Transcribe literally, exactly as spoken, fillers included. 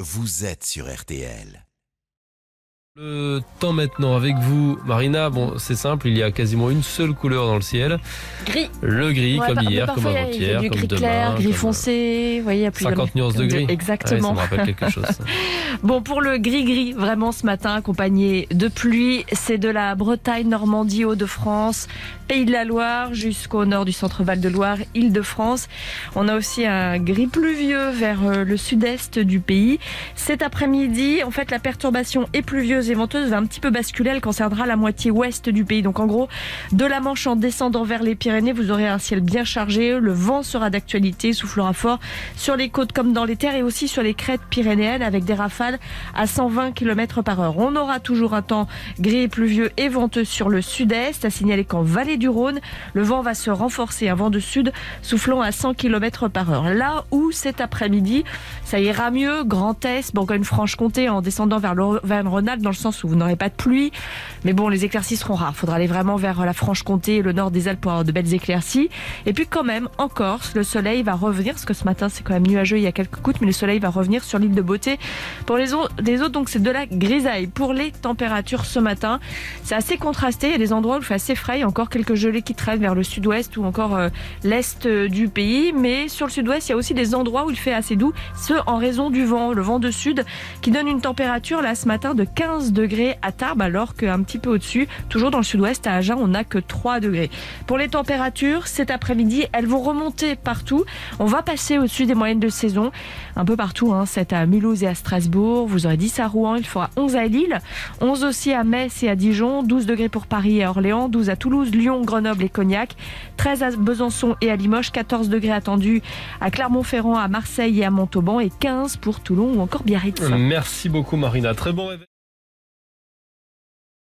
vous êtes sur R T L. Le temps maintenant avec vous, Marina. Bon, c'est simple, il y a quasiment une seule couleur dans le ciel. Gris. Le gris, Ouais, comme par- hier, parfois, comme il y a avant-hier, du comme gris demain. clair, gris comme, foncé. Vous voyez, il y a plus cinquante nuances de gris. Exactement. Ouais, ça me rappelle quelque chose. Ça. Bon, pour le gris-gris, vraiment ce matin, accompagné de pluie, c'est de la Bretagne, Normandie, Hauts-de-France, Pays de la Loire, jusqu'au nord du centre Val-de-Loire, Île-de-France. On a aussi un gris pluvieux vers le sud-est du pays. Cet après-midi, en fait, la perturbation est pluvieuse et venteuse va un petit peu basculer. Elle concernera la moitié ouest du pays. Donc, en gros, de la Manche en descendant vers les Pyrénées, vous aurez un ciel bien chargé. Le vent sera d'actualité, soufflera fort sur les côtes comme dans les terres et aussi sur les crêtes pyrénéennes avec des rafales à cent vingt kilomètres par heure. On aura toujours un temps gris et pluvieux et venteux sur le sud-est. À signaler qu'en vallée du Rhône, le vent va se renforcer. Un vent de sud soufflant à cent kilomètres par heure. Là où cet après-midi, ça ira mieux, Grand Est, Bourgogne-Franche-Comté en descendant vers l'Auvergne-Rhône-Alpes dans le sens où vous n'aurez pas de pluie. Mais bon, les éclaircies seront rares. Il faudra aller vraiment vers la Franche-Comté et le nord des Alpes pour avoir de belles éclaircies. Et puis quand même, en Corse, le soleil va revenir, parce que ce matin c'est quand même nuageux, il y a quelques gouttes, mais le soleil va revenir sur l'île de Beauté. Pour les autres, les autres donc c'est de la grisaille. Pour les températures ce matin, c'est assez contrasté. Il y a des endroits où il fait assez frais. Il y a encore quelques gelées qui traînent vers le sud-ouest ou encore euh, l'est du pays. Mais sur le sud-ouest, il y a aussi des endroits où il fait assez doux, ce en raison du vent, le vent de sud, qui donne une température là ce matin de quinze degrés à Tarbes, alors qu'un petit peu au-dessus, toujours dans le sud-ouest, à Agen, on n'a que trois degrés. Pour les températures, cet après-midi, elles vont remonter partout. On va passer au-dessus des moyennes de saison, un peu partout. Hein. C'est à Mulhouse et à Strasbourg. Vous aurez dix à Rouen, il fera onze à Lille, onze aussi à Metz et à Dijon, douze degrés pour Paris et à Orléans, douze à Toulouse, Lyon, Grenoble et Cognac, treize à Besançon et à Limoges, quatorze degrés attendus à Clermont-Ferrand, à Marseille et à Montauban et quinze pour Toulon ou encore Biarritz. Merci beaucoup, Marina. Très bon réveil.